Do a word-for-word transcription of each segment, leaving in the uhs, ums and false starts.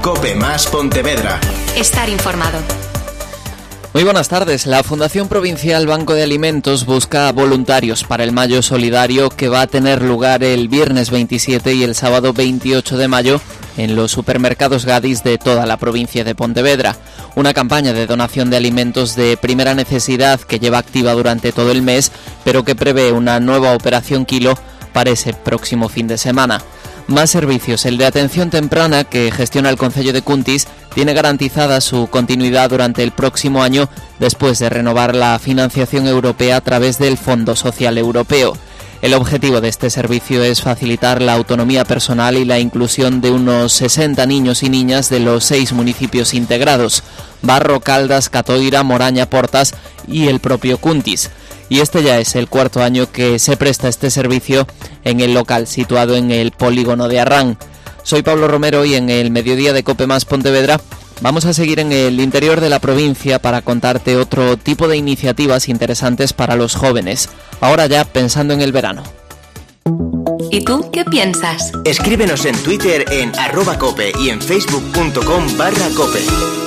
Cope Más Pontevedra. Estar informado. Muy buenas tardes. La Fundación Provincial Banco de Alimentos busca voluntarios para el Mayo Solidario que va a tener lugar el viernes veintisiete y el sábado veintiocho de mayo en los supermercados Gadis de toda la provincia de Pontevedra. Una campaña de donación de alimentos de primera necesidad que lleva activa durante todo el mes, pero que prevé una nueva operación Kilo para ese próximo fin de semana. Más servicios. El de atención temprana que gestiona el Concello de Cuntis tiene garantizada su continuidad durante el próximo año después de renovar la financiación europea a través del Fondo Social Europeo. El objetivo de este servicio es facilitar la autonomía personal y la inclusión de unos sesenta niños y niñas de los seis municipios integrados: Barro, Caldas, Catoira, Moraña, Portas y el propio Cuntis. Y este ya es el cuarto año que se presta este servicio en el local situado en el polígono de Arrán. Soy Pablo Romero y en el mediodía de Cope Más Pontevedra vamos a seguir en el interior de la provincia para contarte otro tipo de iniciativas interesantes para los jóvenes, ahora ya pensando en el verano. ¿Y tú qué piensas? Escríbenos en Twitter en arroba cope y en facebook.com barra cope.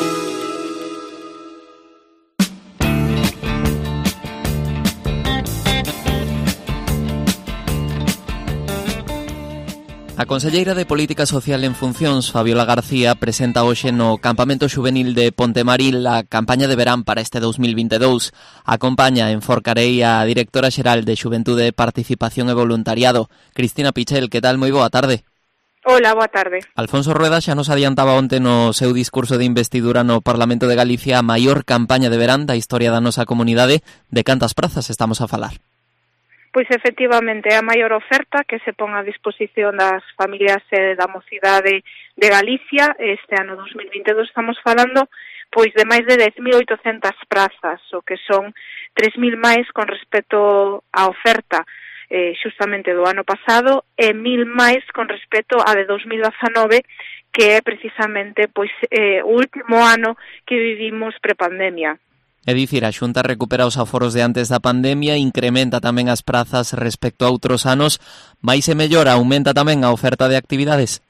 A conselleira de Política Social en Funcións, Fabiola García, presenta hoxe no Campamento Xuvenil de Pontemaril a campaña de verán para este dos mil vinte e dous. Acompaña en Forcarei a directora xeral de Xuventude, Participación e Voluntariado, Cristina Pichel. Que tal? Moi boa tarde. Hola, boa tarde. Alfonso Rueda xa nos adiantaba onte no seu discurso de investidura no Parlamento de Galicia a maior campaña de verán da historia da nosa comunidade. De cantas prazas estamos a falar? Pois efectivamente é a maior oferta que se pon a disposición das familias e da mocidade de Galicia. Este ano dos mil vinte e dous estamos falando pois de máis de dez mil oitocentas prazas, o que son tres mil máis con respecto á oferta eh, xustamente do ano pasado e mil máis con respecto á de dos mil dezanove, que é precisamente pois eh, o último ano que vivimos prepandemia. É dicir, a Xunta recupera os aforos de antes da pandemia, incrementa tamén as prazas respecto a outros anos, máis e mellor aumenta tamén a oferta de actividades?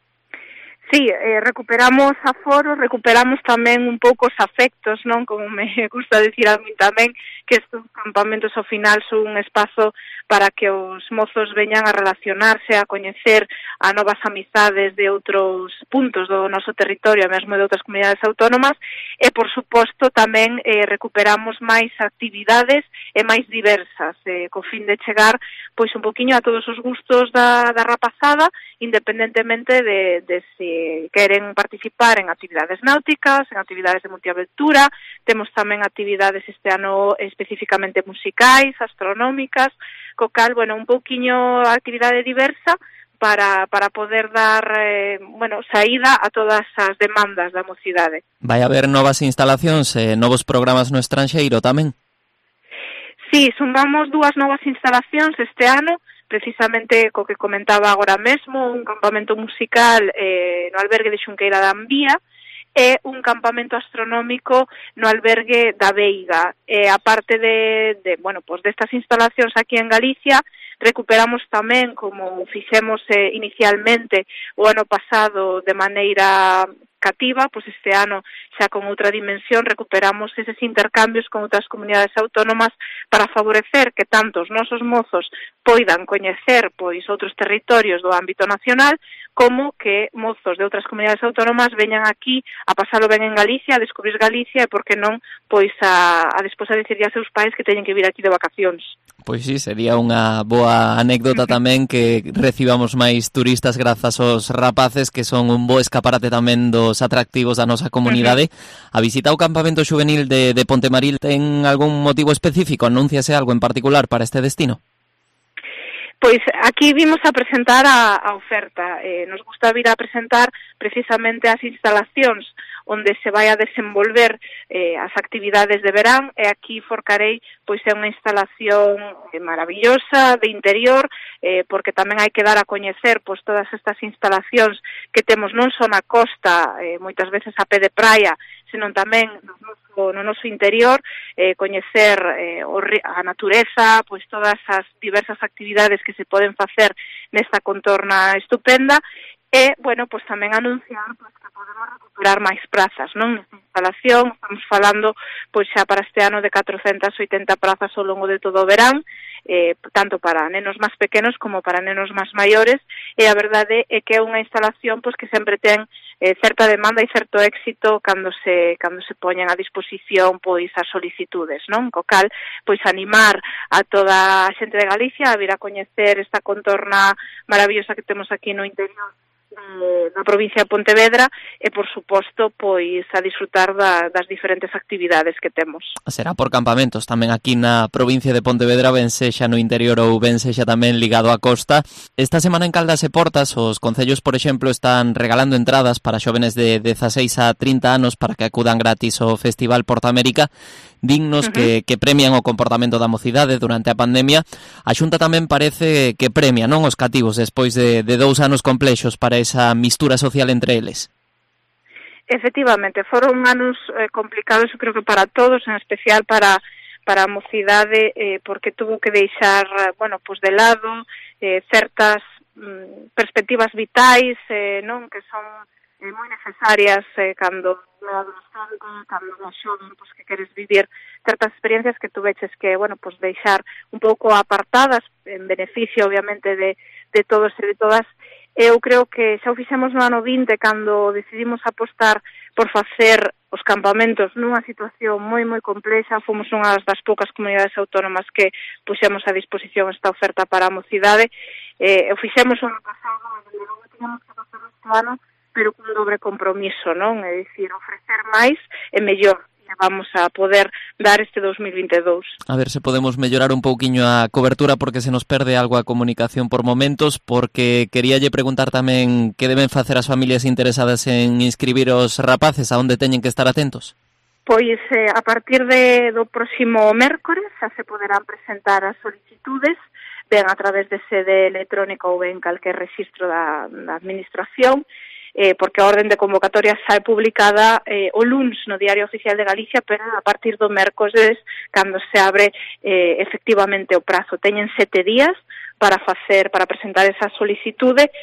Sí, eh, recuperamos aforos, recuperamos tamén un pouco os afectos, non? Como me gusta decir a mí tamén, que estes campamentos ao final son un espazo para que os mozos veñan a relacionarse, a coñecer a novas amizades de outros puntos do noso territorio, mesmo de outras comunidades autónomas, e, por suposto, tamén eh, recuperamos máis actividades e máis diversas, eh, co fin de chegar pois un poquinho a todos os gustos da, da rapazada, independentemente de, de se queren participar en actividades náuticas, en actividades de multiaventura. Temos tamén actividades este ano especificamente musicais, astronómicas, co cal, bueno, un pouquiño actividade diversa para, para poder dar, eh, bueno, saída a todas as demandas da mocidade. Vai haber novas instalacións e novos programas no estranxeiro tamén? Sí, sumamos dúas novas instalacións este ano, precisamente co que comentaba agora mesmo, un campamento musical eh, no albergue de Xunqueira da Ambía e un campamento astronómico no albergue da Veiga. E a parte de, de bueno, pues destas instalacións aquí en Galicia, recuperamos tamén, como fixemos eh, inicialmente o ano pasado de maneira cativa, pois este ano xa con outra dimensión recuperamos eses intercambios con outras comunidades autónomas para favorecer que tanto os nosos mozos poidan coñecer pois outros territorios do ámbito nacional, como que mozos de outras comunidades autónomas veñan aquí a pasalo ben en Galicia, a descubrir Galicia e, por que non, pois a, a despois a decirle a seus pais que teñen que vir aquí de vacacións. Pois sí, sería unha boa anécdota tamén que recibamos máis turistas grazas aos rapaces, que son un bo escaparate tamén dos atractivos da nosa comunidade. A visita ao campamento xuvenil de, de Pontemaril ten algún motivo específico? Anúnciase algo en particular para este destino? Pois aquí vimos a presentar a, a oferta. Eh, nos gusta vir a presentar precisamente as instalacións onde se vai a desenvolver eh, as actividades de verán, e aquí Forcarei pois é unha instalación eh, maravillosa de interior, eh, porque tamén hai que dar a coñecer pois todas estas instalacións que temos non só na costa, eh, moitas veces a pé de praia, senón tamén no noso, no noso interior, eh, coñecer eh, a natureza, pois todas as diversas actividades que se poden facer nesta contorna estupenda. e, bueno, pois tamén anunciar pois, que podemos recuperar máis prazas, non? Nesta instalación estamos falando pois xa para este ano de catrocentas oitenta prazas ao longo de todo o verán, eh, tanto para nenos máis pequenos como para nenos máis maiores, e a verdade é que é unha instalación pois que sempre ten eh, certa demanda e certo éxito cando se cando se poñen a disposición pois as solicitudes, non? Co cal, pois animar a toda a xente de Galicia a vir a coñecer esta contorna maravillosa que temos aquí no interior na provincia de Pontevedra e, por suposto, pois a disfrutar da, das diferentes actividades que temos. Será por campamentos tamén aquí na provincia de Pontevedra, ben sexa no interior ou ben sexa tamén ligado á costa. Esta semana en Caldas e Portas, os concellos, por exemplo, están regalando entradas para xóvenes de dezaseis a trinta anos para que acudan gratis ao Festival Porta América, dignos uh-huh. que, que premian o comportamento da mocidade durante a pandemia. A Xunta tamén parece que premia, non, os cativos despois de, de dous anos complexos para esa mistura social entre eles. Efectivamente, foron anos eh, complicados, eu creo que para todos, en especial para para a mocidade, eh, porque tuvo que deixar, bueno, pues de lado eh, certas mm, perspectivas vitais, eh, non, que son eh, moi necesarias eh, cando é adolescente, cando é xoven, pues que queres vivir certas experiencias que tú veches que, bueno, pues deixar un pouco apartadas en beneficio, obviamente, de, de todos e de todas. Eu creo que xa o fixemos no ano vinte cando decidimos apostar por facer os campamentos nunha situación moi moi complexa. Fomos unha das poucas comunidades autónomas que puxemos a disposición esta oferta para a mocidade. Eh, o fixemos o ano pasado, e logo tínhamos que facer este ano, pero con dobre compromiso, non? É dicir, ofrecer máis e mellor. Vamos a poder dar este dos mil vinte e dous. A ver se podemos mellorar un pouquiño a cobertura, porque se nos perde algo a comunicación por momentos, porque queríalle preguntar tamén que deben facer as familias interesadas en inscribir os rapaces, a onde teñen que estar atentos. Pois eh, a partir de, do próximo mércores xa se poderán presentar as solicitudes, ben a través de sede electrónica ou ben calquer registro da, da administración, Eh, porque a orden de convocatoria sae publicada eh, o luns no Diario Oficial de Galicia, pero a partir do mércores, cando se abre eh, efectivamente o prazo. Teñen sete días para facer, para presentar esa solicitude,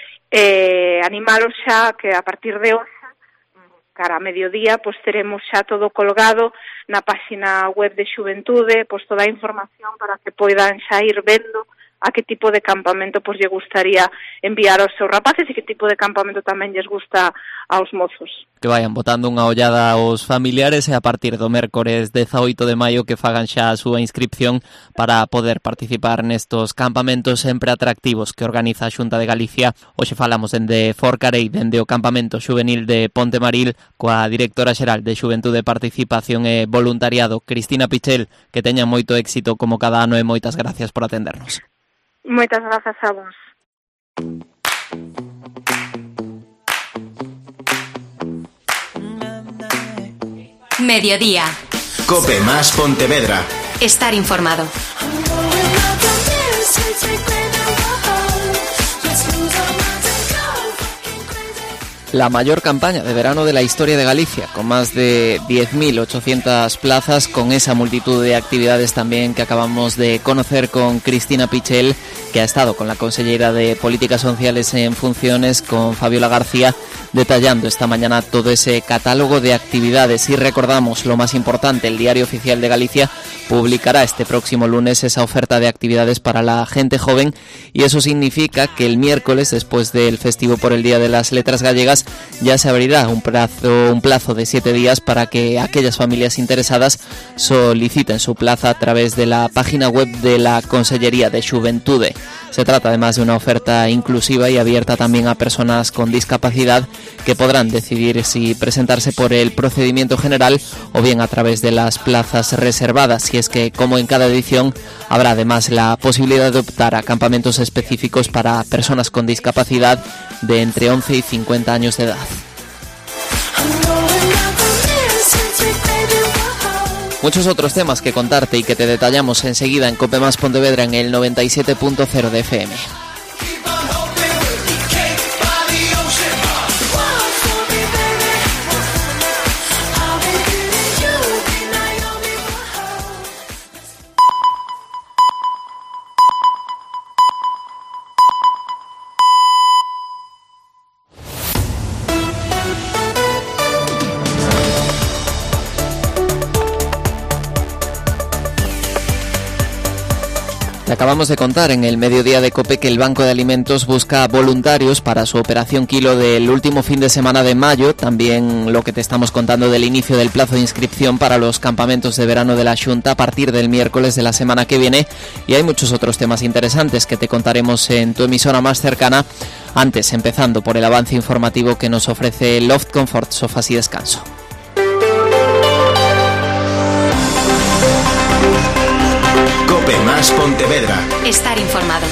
eh, animalos xa que a partir de hoxe, cara a mediodía, pois teremos xa todo colgado na página web de Xuventude, pois toda a información para que poidan xa ir vendo a que tipo de campamento pois lle gustaría enviar aos seus rapaces e que tipo de campamento tamén lles gusta aos mozos. Que vayan botando unha ollada aos familiares e a partir do mércores dezaoito de maio que fagan xa a súa inscripción para poder participar nestos campamentos sempre atractivos que organiza a Xunta de Galicia. Hoxe falamos dende Forcarei, dende o campamento juvenil de Pontemaril, coa directora xeral de Xuventude, Participación e Voluntariado, Cristina Pichel, que teña moito éxito como cada ano e moitas gracias por atendernos. Moitas grazas a vos. Mediodía. Cope más Pontevedra. Estar informado. La mayor campaña de verano de la historia de Galicia, con más de diez mil ochocientas plazas, con esa multitud de actividades también que acabamos de conocer con Cristina Pichel, que ha estado con la consellera de Políticas Sociales en funciones, con Fabiola García, detallando esta mañana todo ese catálogo de actividades. Y recordamos lo más importante, el Diario Oficial de Galicia publicará este próximo lunes esa oferta de actividades para la gente joven, y eso significa que el miércoles, después del festivo por el Día de las Letras Gallegas, ya se abrirá un plazo, un plazo de siete días para que aquellas familias interesadas soliciten su plaza a través de la página web de la Consellería de Xuventude. Se trata además de una oferta inclusiva y abierta también a personas con discapacidad, que podrán decidir si presentarse por el procedimiento general o bien a través de las plazas reservadas. Y es que, como en cada edición, habrá además la posibilidad de optar a campamentos específicos para personas con discapacidad de entre once y cincuenta años de edad. Muchos otros temas que contarte y que te detallamos enseguida en Cope Más Pontevedra en el noventa y siete punto cero de F M. Acabamos de contar en el mediodía de COPE que el Banco de Alimentos busca voluntarios para su operación Kilo del último fin de semana de mayo. También lo que te estamos contando del inicio del plazo de inscripción para los campamentos de verano de la Xunta a partir del miércoles de la semana que viene. Y hay muchos otros temas interesantes que te contaremos en tu emisora más cercana. Antes, empezando por el avance informativo que nos ofrece Loft Comfort, Sofás y Descanso. COPE más Pontevedra. Estar informado.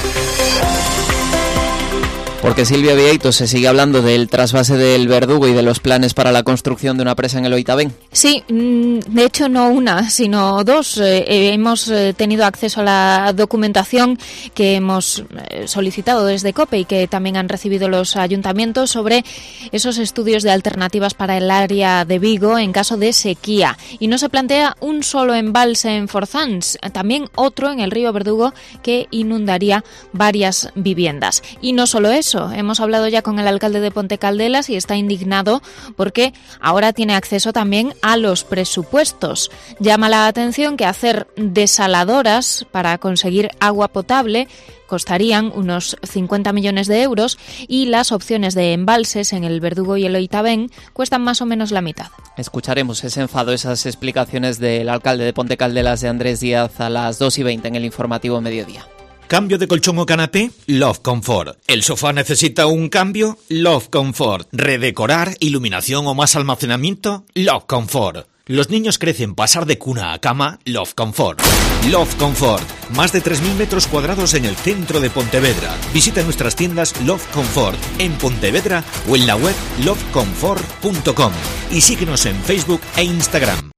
Porque Silvia Vieito, se sigue hablando del trasvase del Verdugo y de los planes para la construcción de una presa en el Oitabén. Sí, de hecho no una, sino dos. Eh, hemos tenido acceso a la documentación que hemos solicitado desde COPE y que también han recibido los ayuntamientos sobre esos estudios de alternativas para el área de Vigo en caso de sequía. Y no se plantea un solo embalse en Forzans, también otro en el río Verdugo que inundaría varias viviendas. Y no solo eso. Hemos hablado ya con el alcalde de Ponte Caldelas y está indignado porque ahora tiene acceso también a los presupuestos. Llama la atención que hacer desaladoras para conseguir agua potable costarían unos cincuenta millones de euros y las opciones de embalses en el Verdugo y el Oitabén cuestan más o menos la mitad. Escucharemos ese enfado, esas explicaciones del alcalde de Ponte Caldelas, de Andrés Díaz, a las dos y veinte en el informativo mediodía. ¿Cambio de colchón o canapé? Love Comfort. ¿El sofá necesita un cambio? Love Comfort. ¿Redecorar, iluminación o más almacenamiento? Love Comfort. Los niños crecen, pasar de cuna a cama, Love Comfort. Love Comfort. Más de tres mil metros cuadrados en el centro de Pontevedra. Visita nuestras tiendas Love Comfort en Pontevedra o en la web love comfort punto com. Y síguenos en Facebook e Instagram.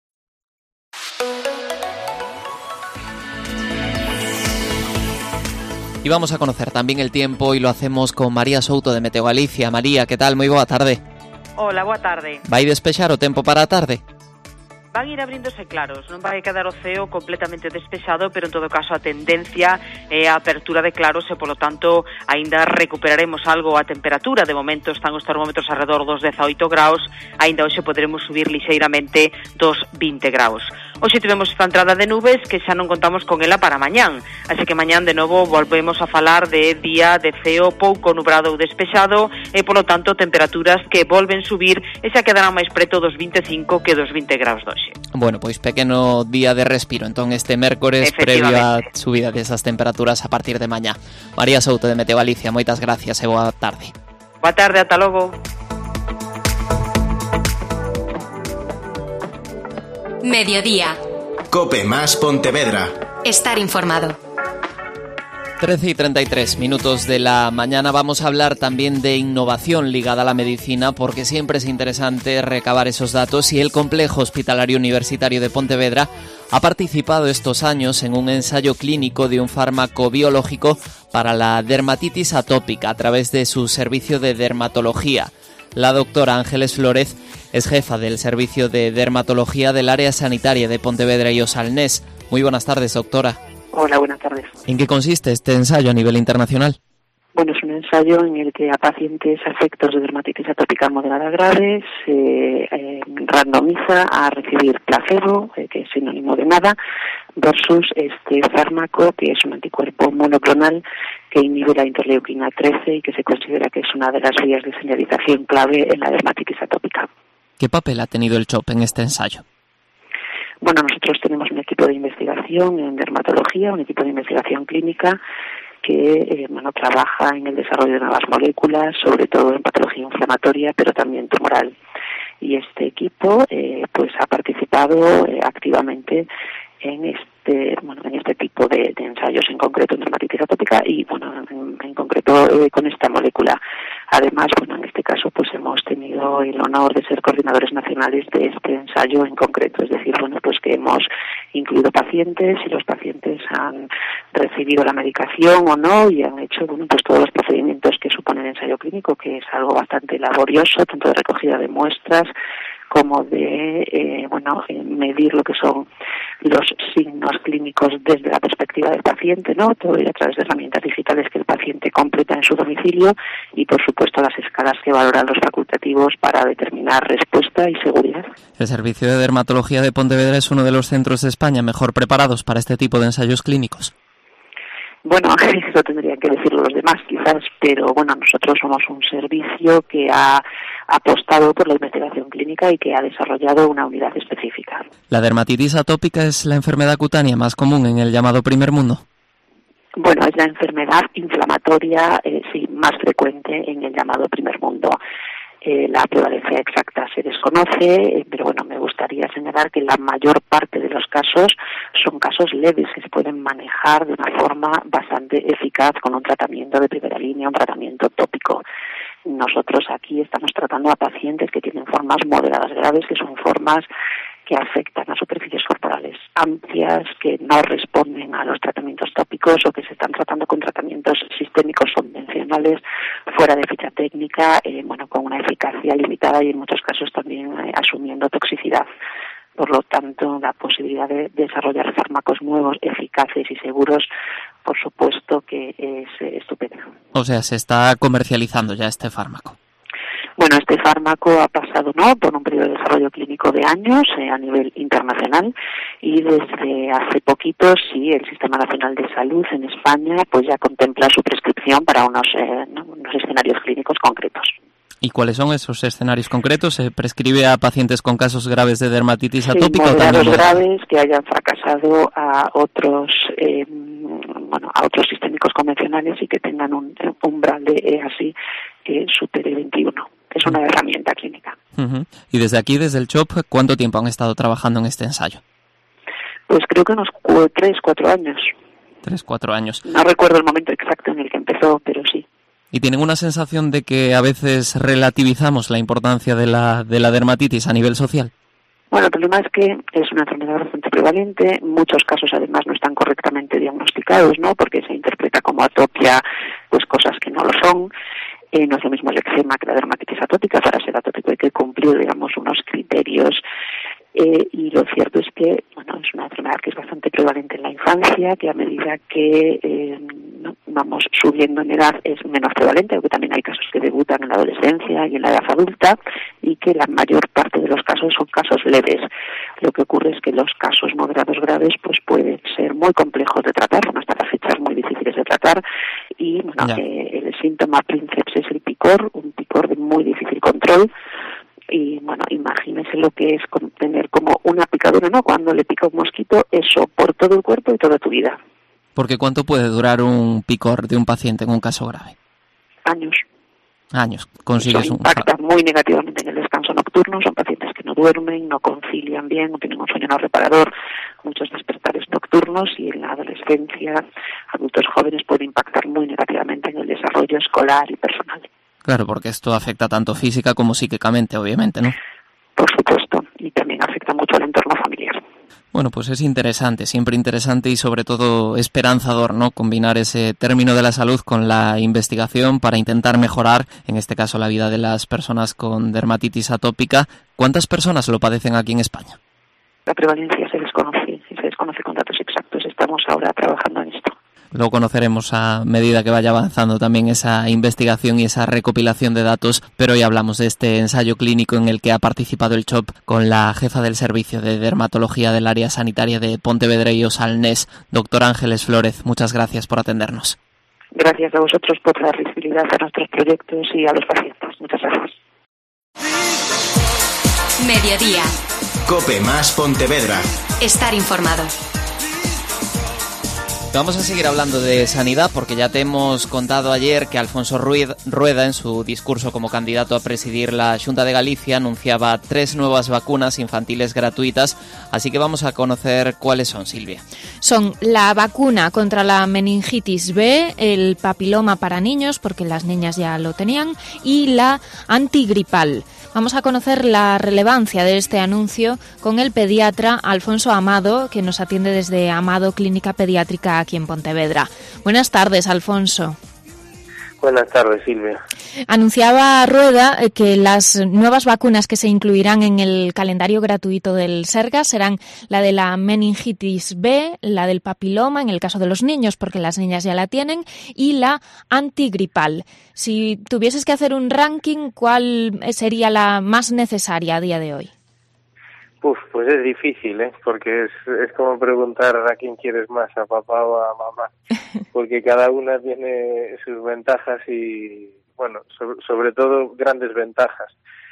Y vamos a conocer también el tiempo y lo hacemos con María Souto de Meteo Galicia. María, que tal? Moi boa tarde. Hola, boa tarde. Vai despexar o tempo para a tarde? Van ir abríndose claros, non vai quedar o ceo completamente despexado, pero en todo caso a tendencia é a apertura de claros e, polo tanto, aínda recuperaremos algo a temperatura. De momento están os termómetros alrededor dos dezaoito graus, aínda hoxe poderemos subir lixeiramente dos vinte graus. Hoxe tivemos esta entrada de nubes que xa non contamos con ela para mañán, así que mañán de novo volvemos a falar de día de ceo pouco nubrado ou despexado e, polo tanto, temperaturas que volven subir e xa quedarán máis preto dos vinte e cinco que dos vinte graus de hoxe. Bueno, pois pequeno día de respiro entón este mércores previo á subida desas temperaturas a partir de mañá. María Souto de Meteo Galicia, moitas gracias e boa tarde. Boa tarde, ata logo. Mediodía. COPE más Pontevedra. Estar informado. trece y treinta y tres minutos de la mañana. Vamos a hablar también de innovación ligada a la medicina, porque siempre es interesante recabar esos datos, y el Complejo Hospitalario Universitario de Pontevedra ha participado estos años en un ensayo clínico de un fármaco biológico para la dermatitis atópica a través de su servicio de dermatología. La doctora Ángeles Flórez es jefa del servicio de dermatología del área sanitaria de Pontevedra y Osalnés. Muy buenas tardes, doctora. Hola, buenas tardes. ¿En qué consiste este ensayo a nivel internacional? Bueno, es un ensayo en el que a pacientes afectos de dermatitis atópica moderada grave se eh, randomiza a recibir placebo, eh, que es sinónimo de nada, versus este fármaco, que es un anticuerpo monoclonal que inhibe la interleuquina trece y que se considera que es una de las vías de señalización clave en la dermatitis atópica. ¿Qué papel ha tenido el CHOP en este ensayo? Bueno, nosotros tenemos un equipo de investigación en dermatología, un equipo de investigación clínica que eh, bueno, trabaja en el desarrollo de nuevas moléculas, sobre todo en patología inflamatoria, pero también tumoral. Y este equipo eh, pues ha participado eh, activamente en este bueno en este tipo de, de ensayos, en concreto en dermatitis atópica y bueno en, en concreto eh, con esta molécula. Además, bueno, en este caso pues hemos tenido el honor de ser coordinadores nacionales de este ensayo en concreto, es decir, bueno, pues que hemos incluido pacientes y los pacientes han recibido la medicación o no y han hecho, bueno, pues todos los procedimientos que supone el ensayo clínico, que es algo bastante laborioso, tanto de recogida de muestras como de, eh, bueno, medir lo que son los signos clínicos desde la perspectiva del paciente, ¿no? Todo ello a través de herramientas digitales que el paciente completa en su domicilio y, por supuesto, las escalas que valoran los facultativos para determinar respuesta y seguridad. El Servicio de Dermatología de Pontevedra es uno de los centros de España mejor preparados para este tipo de ensayos clínicos. Bueno, eso tendrían que decirlo los demás quizás, pero bueno, nosotros somos un servicio que ha apostado por la investigación clínica y que ha desarrollado una unidad específica. ¿La dermatitis atópica es la enfermedad cutánea más común en el llamado primer mundo? Bueno, es la enfermedad inflamatoria eh, sí, más frecuente en el llamado primer mundo. Eh, la prevalencia exacta se desconoce, eh, pero bueno, me gustaría señalar que la mayor parte de los casos son casos leves que se pueden manejar de una forma bastante eficaz con un tratamiento de primera línea, un tratamiento tópico. Nosotros aquí estamos tratando a pacientes que tienen formas moderadas graves, que son formas que afectan a superficies corporales amplias, que no responden a los tratamientos tópicos o que se están tratando con tratamientos sistémicos convencionales fuera de ficha técnica, eh, bueno, con una eficacia limitada y en muchos casos también eh, asumiendo toxicidad. Por lo tanto, la posibilidad de desarrollar fármacos nuevos, eficaces y seguros, por supuesto que es eh, estupenda. O sea, se está comercializando ya este fármaco. Bueno, este fármaco ha pasado no por un periodo de desarrollo clínico de años eh, a nivel internacional y desde hace poquito sí el Sistema Nacional de Salud en España pues ya contempla su prescripción para unos, eh, ¿no? unos escenarios clínicos concretos. ¿Y cuáles son esos escenarios concretos? ¿Se prescribe a pacientes con casos graves de dermatitis sí, atópica? Moderados graves que hayan fracasado a otros eh, bueno a otros sistémicos convencionales y que tengan un umbral de E A S I que supere veintiuno. Es una herramienta clínica. Uh-huh. Y desde aquí, desde el C H O P, ¿cuánto tiempo han estado trabajando en este ensayo? Pues creo que unos cu- tres, cuatro años. Tres, cuatro años. No recuerdo el momento exacto en el que empezó, pero sí. ¿Y tienen una sensación de que a veces relativizamos la importancia de la, de la dermatitis a nivel social? Bueno, el problema es que es una enfermedad bastante prevalente. Muchos casos, además, no están correctamente diagnosticados, ¿no? Porque se interpreta como atopia, pues cosas que no lo son. Eh, no es lo mismo el eczema que la dermatitis atópica. Para ser atópico hay que cumplir, digamos, unos criterios. Eh, y lo cierto es que, bueno, es una enfermedad que es bastante prevalente en la infancia, que a medida que eh, no, vamos subiendo en edad es menos prevalente, aunque también hay casos que debutan en la adolescencia y en la edad adulta, y que la mayor parte de los casos son casos leves. Lo que ocurre es que los casos moderados graves pues pueden ser muy complejos de tratar, bueno, hasta la fecha muy difíciles de tratar, y bueno, eh, el síntoma princeps es el picor, un picor de muy difícil control. Y bueno, imagínese lo que es tener como una picadura, ¿no? Cuando le pica un mosquito, eso por todo el cuerpo y toda tu vida. Porque ¿cuánto puede durar un picor de un paciente en un caso grave? Años. Años. Consigues eso un... impacta muy negativamente en el descanso nocturno. Son pacientes que no duermen, no concilian bien, no tienen un sueño no reparador, muchos despertares nocturnos, y en la adolescencia, adultos jóvenes, puede impactar muy negativamente en el desarrollo escolar y personal. Claro, porque esto afecta tanto física como psíquicamente, obviamente, ¿no? Por supuesto, y también afecta mucho al entorno familiar. Bueno, pues es interesante, siempre interesante y sobre todo esperanzador, ¿no? Combinar ese término de la salud con la investigación para intentar mejorar, en este caso, la vida de las personas con dermatitis atópica. ¿Cuántas personas lo padecen aquí en España? La prevalencia se desconoce, y se desconoce con datos exactos. Estamos ahora trabajando en esto. Lo conoceremos a medida que vaya avanzando también esa investigación y esa recopilación de datos, pero hoy hablamos de este ensayo clínico en el que ha participado el C H O P con la jefa del Servicio de Dermatología del Área Sanitaria de Pontevedra y Osalnés, doctora Ángeles Flórez. Muchas gracias por atendernos. Gracias a vosotros por dar visibilidad a nuestros proyectos y a los pacientes. Muchas gracias. Mediodía. COPE más Pontevedra. Estar informado. Vamos a seguir hablando de sanidad porque ya te hemos contado ayer que Alfonso Rueda, en su discurso como candidato a presidir la Xunta de Galicia, anunciaba tres nuevas vacunas infantiles gratuitas, así que vamos a conocer cuáles son, Silvia. Son la vacuna contra la meningitis B, el papiloma para niños, porque las niñas ya lo tenían, y la antigripal. Vamos a conocer la relevancia de este anuncio con el pediatra Alfonso Amado, que nos atiende desde Amado Clínica Pediátrica aquí en Pontevedra. Buenas tardes, Alfonso. Buenas tardes, Silvia. Anunciaba Rueda que las nuevas vacunas que se incluirán en el calendario gratuito del Sergas serán la de la meningitis B, la del papiloma, en el caso de los niños, porque las niñas ya la tienen, y la antigripal. Si tuvieses que hacer un ranking, ¿cuál sería la más necesaria a día de hoy? Uf, pues es difícil, ¿eh? Porque es, es como preguntar a quién quieres más, a papá o a mamá, porque cada una tiene sus ventajas y, bueno, sobre, sobre todo grandes ventajas.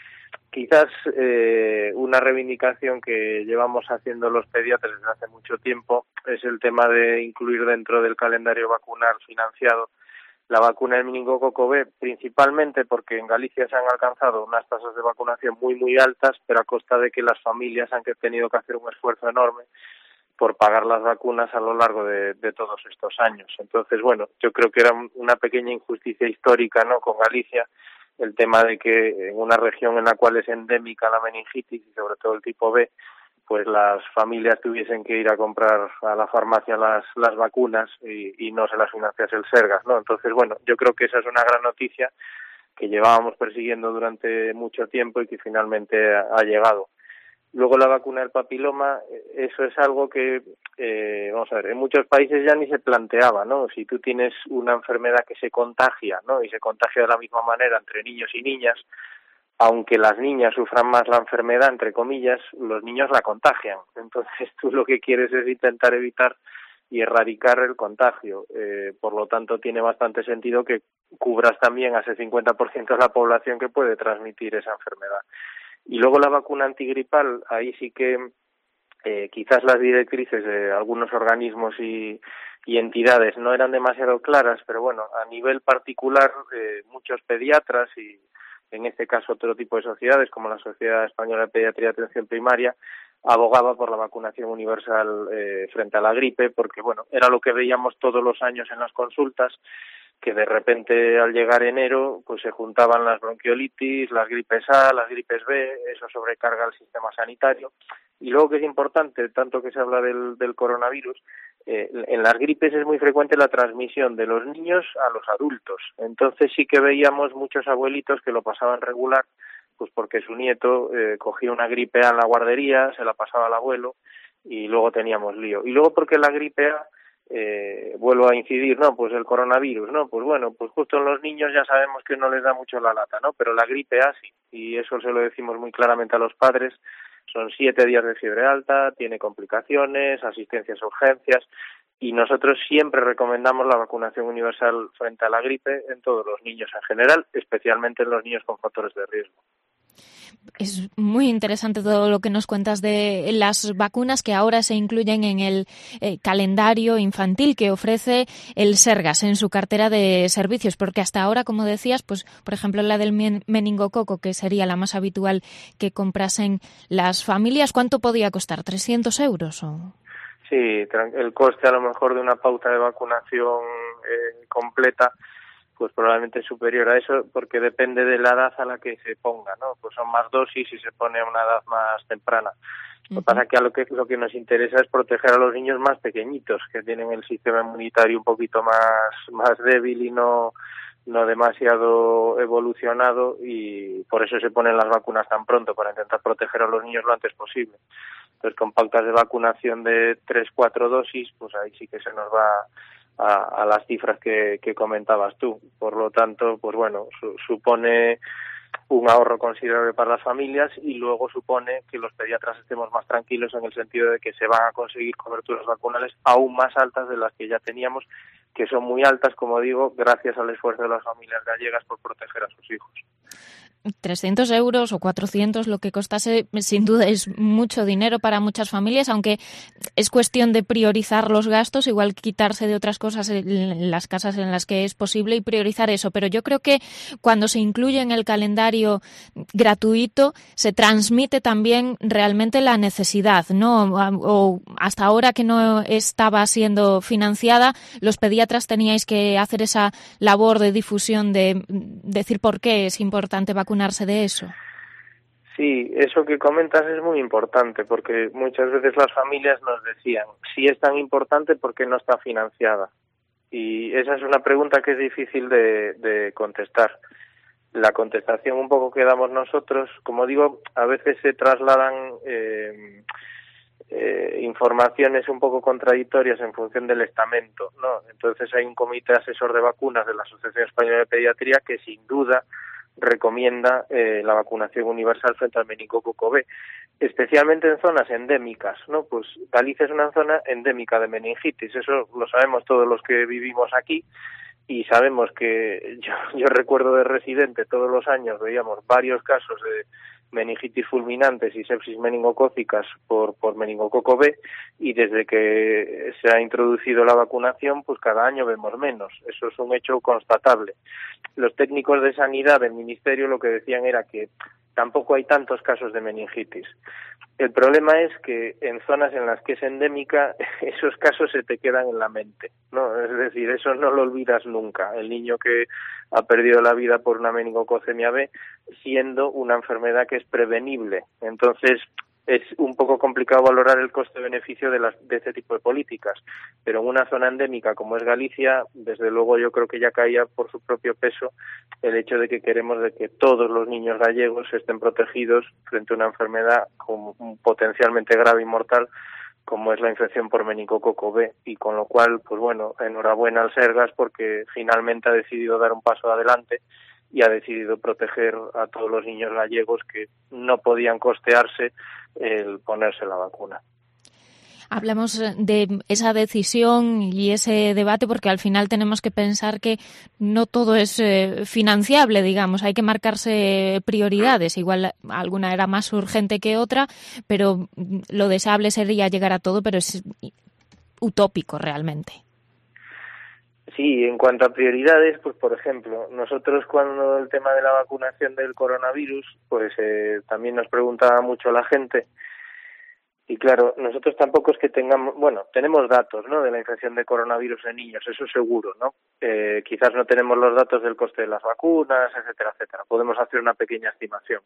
Quizás eh, una reivindicación que llevamos haciendo los pediatras desde hace mucho tiempo es el tema de incluir dentro del calendario vacunal financiado la vacuna del meningococo B, principalmente porque en Galicia se han alcanzado unas tasas de vacunación muy, muy altas, pero a costa de que las familias han tenido que hacer un esfuerzo enorme por pagar las vacunas a lo largo de, de todos estos años. Entonces, bueno, yo creo que era una pequeña injusticia histórica, ¿no?, con Galicia, el tema de que en una región en la cual es endémica la meningitis y sobre todo el tipo B, pues las familias tuviesen que ir a comprar a la farmacia las las vacunas y, y no se las financiase el Sergas, ¿no? Entonces, bueno, yo creo que esa es una gran noticia que llevábamos persiguiendo durante mucho tiempo y que finalmente ha, ha llegado. Luego la vacuna del papiloma, eso es algo que, eh, vamos a ver, en muchos países ya ni se planteaba, ¿no? Si tú tienes una enfermedad que se contagia, ¿no?, y se contagia de la misma manera entre niños y niñas, aunque las niñas sufran más la enfermedad, entre comillas, los niños la contagian. Entonces tú lo que quieres es intentar evitar y erradicar el contagio. Eh, por lo tanto, tiene bastante sentido que cubras también a ese cincuenta por ciento de la población que puede transmitir esa enfermedad. Y luego la vacuna antigripal, ahí sí que eh, quizás las directrices de algunos organismos y, y entidades no eran demasiado claras, pero bueno, a nivel particular, eh, muchos pediatras y en este caso otro tipo de sociedades como la Sociedad Española de Pediatría y Atención Primaria, abogaba por la vacunación universal eh, frente a la gripe, porque bueno, era lo que veíamos todos los años en las consultas, que de repente al llegar enero pues se juntaban las bronquiolitis, las gripes A, las gripes B, eso sobrecarga el sistema sanitario. Y luego que es importante, tanto que se habla del, del coronavirus, eh, en las gripes es muy frecuente la transmisión de los niños a los adultos. Entonces sí que veíamos muchos abuelitos que lo pasaban regular, pues porque su nieto eh, cogía una gripe A en la guardería, se la pasaba al abuelo y luego teníamos lío. Y luego porque la gripe A, eh, vuelvo a incidir, no, pues el coronavirus, no, pues bueno, pues justo en los niños ya sabemos que no les da mucho la lata, ¿no? Pero la gripe A sí, y eso se lo decimos muy claramente a los padres. Son siete días de fiebre alta, tiene complicaciones, asistencias a urgencias, y nosotros siempre recomendamos la vacunación universal frente a la gripe en todos los niños en general, especialmente en los niños con factores de riesgo. Es muy interesante todo lo que nos cuentas de las vacunas que ahora se incluyen en el eh, calendario infantil que ofrece el Sergas en su cartera de servicios, porque hasta ahora, como decías, pues por ejemplo la del meningococo, que sería la más habitual que comprasen las familias, ¿cuánto podía costar? ¿trescientos euros? O... Sí, el coste a lo mejor de una pauta de vacunación eh, completa pues probablemente es superior a eso, porque depende de la edad a la que se ponga, ¿no? Pues son más dosis si se pone a una edad más temprana. Lo que pasa es que a lo que lo que nos interesa es proteger a los niños más pequeñitos, que tienen el sistema inmunitario un poquito más más débil y no no demasiado evolucionado, y por eso se ponen las vacunas tan pronto, para intentar proteger a los niños lo antes posible. Entonces, con pautas de vacunación de tres, cuatro dosis, pues ahí sí que se nos va A, a las cifras que, que comentabas tú. Por lo tanto, pues bueno, su, supone un ahorro considerable para las familias, y luego supone que los pediatras estemos más tranquilos en el sentido de que se van a conseguir coberturas vacunales aún más altas de las que ya teníamos, que son muy altas, como digo, gracias al esfuerzo de las familias gallegas por proteger a sus hijos. trescientos euros o cuatrocientos, lo que costase, sin duda es mucho dinero para muchas familias, aunque es cuestión de priorizar los gastos, igual quitarse de otras cosas en las casas en las que es posible y priorizar eso. Pero yo creo que cuando se incluye en el calendario gratuito se transmite también realmente la necesidad, ¿no? O hasta ahora que no estaba siendo financiada, los pediatras teníais que hacer esa labor de difusión, de decir por qué es importante vacunar de eso. Sí, eso que comentas es muy importante, porque muchas veces las familias nos decían, si es tan importante, ¿por qué no está financiada? Y esa es una pregunta que es difícil de, de contestar. La contestación un poco que damos nosotros, como digo, a veces se trasladan eh, eh, informaciones un poco contradictorias en función del estamento, ¿no? Entonces hay un comité asesor de vacunas de la Asociación Española de Pediatría que sin duda recomienda eh, la vacunación universal frente al meningococo B, especialmente en zonas endémicas, ¿no? Pues Galicia es una zona endémica de meningitis, eso lo sabemos todos los que vivimos aquí, y sabemos que yo, yo recuerdo de residente todos los años veíamos varios casos de meningitis fulminantes y sepsis meningocócicas por, por meningococo B, y desde que se ha introducido la vacunación, pues cada año vemos menos. Eso es un hecho constatable. Los técnicos de sanidad del Ministerio lo que decían era que tampoco hay tantos casos de meningitis. El problema es que en zonas en las que es endémica, esos casos se te quedan en la mente, ¿no? Es decir, eso no lo olvidas nunca. El niño que ha perdido la vida por una meningococemia B, siendo una enfermedad que es prevenible. Entonces, es un poco complicado valorar el coste-beneficio de, las, de este tipo de políticas, pero en una zona endémica como es Galicia, desde luego yo creo que ya caía por su propio peso el hecho de que queremos de que todos los niños gallegos estén protegidos frente a una enfermedad como potencialmente grave y mortal como es la infección por meningococo B, y con lo cual, pues bueno, enhorabuena al Sergas porque finalmente ha decidido dar un paso adelante y ha decidido proteger a todos los niños gallegos que no podían costearse el ponerse la vacuna. Hablamos de esa decisión y ese debate porque al final tenemos que pensar que no todo es eh, financiable, digamos, hay que marcarse prioridades. Igual alguna era más urgente que otra, pero lo deseable sería llegar a todo, pero es utópico realmente. Sí, en cuanto a prioridades, pues por ejemplo, nosotros cuando el tema de la vacunación del coronavirus, pues eh, también nos preguntaba mucho la gente. Y claro, nosotros tampoco es que tengamos, bueno, tenemos datos, ¿no?, de la infección de coronavirus en niños, eso seguro, ¿no? Eh, quizás no tenemos los datos del coste de las vacunas, etcétera, etcétera. Podemos hacer una pequeña estimación.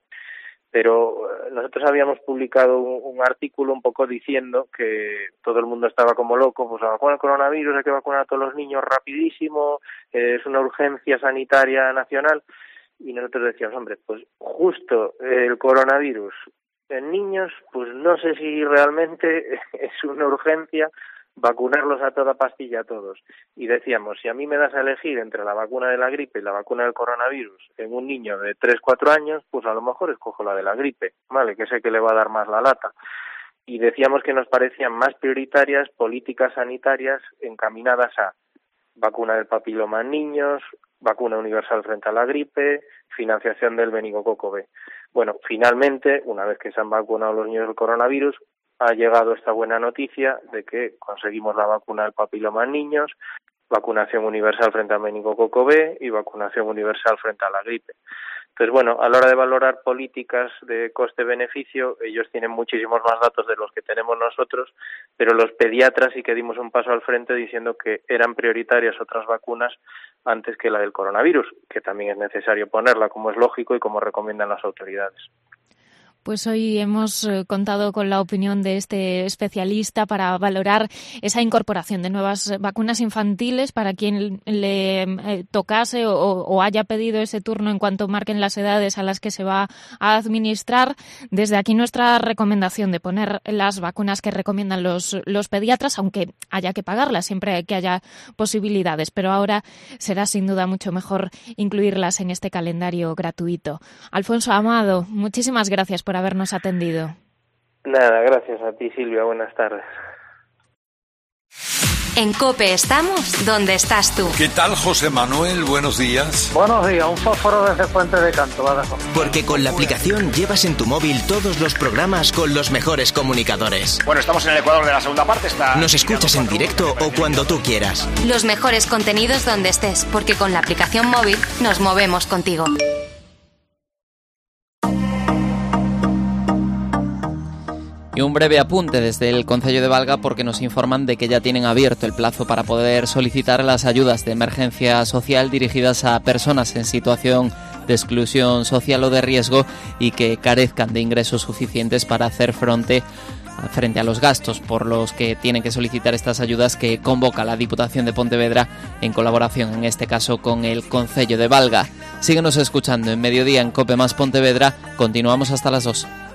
Pero nosotros habíamos publicado un, un artículo un poco diciendo que todo el mundo estaba como loco, pues la vacuna del coronavirus, hay que vacunar a todos los niños rapidísimo, eh, es una urgencia sanitaria nacional, y nosotros decíamos, hombre, pues justo el coronavirus en niños, pues no sé si realmente es una urgencia vacunarlos a toda pastilla a todos. Y decíamos, si a mí me das a elegir entre la vacuna de la gripe y la vacuna del coronavirus en un niño de tres, cuatro años, pues a lo mejor escojo la de la gripe, ¿vale?, que sé que le va a dar más la lata. Y decíamos que nos parecían más prioritarias políticas sanitarias encaminadas a vacuna del papiloma en niños, vacuna universal frente a la gripe, financiación del meningococo B. Bueno, finalmente, una vez que se han vacunado los niños del coronavirus, ha llegado esta buena noticia de que conseguimos la vacuna del papiloma en niños, vacunación universal frente al meningococo B y vacunación universal frente a la gripe. Entonces, bueno, a la hora de valorar políticas de coste-beneficio, ellos tienen muchísimos más datos de los que tenemos nosotros, pero los pediatras sí que dimos un paso al frente diciendo que eran prioritarias otras vacunas antes que la del coronavirus, que también es necesario ponerla, como es lógico y como recomiendan las autoridades. Pues hoy hemos contado con la opinión de este especialista para valorar esa incorporación de nuevas vacunas infantiles para quien le eh, tocase o, o haya pedido ese turno en cuanto marquen las edades a las que se va a administrar. Desde aquí nuestra recomendación de poner las vacunas que recomiendan los, los pediatras, aunque haya que pagarlas siempre que haya posibilidades, pero ahora será sin duda mucho mejor incluirlas en este calendario gratuito. Alfonso Amado, muchísimas gracias por habernos atendido. Nada, gracias a ti, Silvia. Buenas tardes. En COPE estamos donde estás tú. ¿Qué tal, José Manuel? Buenos días. Buenos días, un fósforo desde Fuente de Canto. Porque con la aplicación llevas en tu móvil todos los programas con los mejores comunicadores. Bueno, estamos en el Ecuador de la segunda parte. Está... Nos escuchas en directo o cuando tú quieras. Los mejores contenidos donde estés, porque con la aplicación móvil nos movemos contigo. Y un breve apunte desde el Concello de Valga porque nos informan de que ya tienen abierto el plazo para poder solicitar las ayudas de emergencia social dirigidas a personas en situación de exclusión social o de riesgo y que carezcan de ingresos suficientes para hacer frente frente a los gastos por los que tienen que solicitar estas ayudas que convoca la Diputación de Pontevedra en colaboración, en este caso, con el Concello de Valga. Síguenos escuchando en Mediodía en COPE más Pontevedra. Continuamos hasta las dos.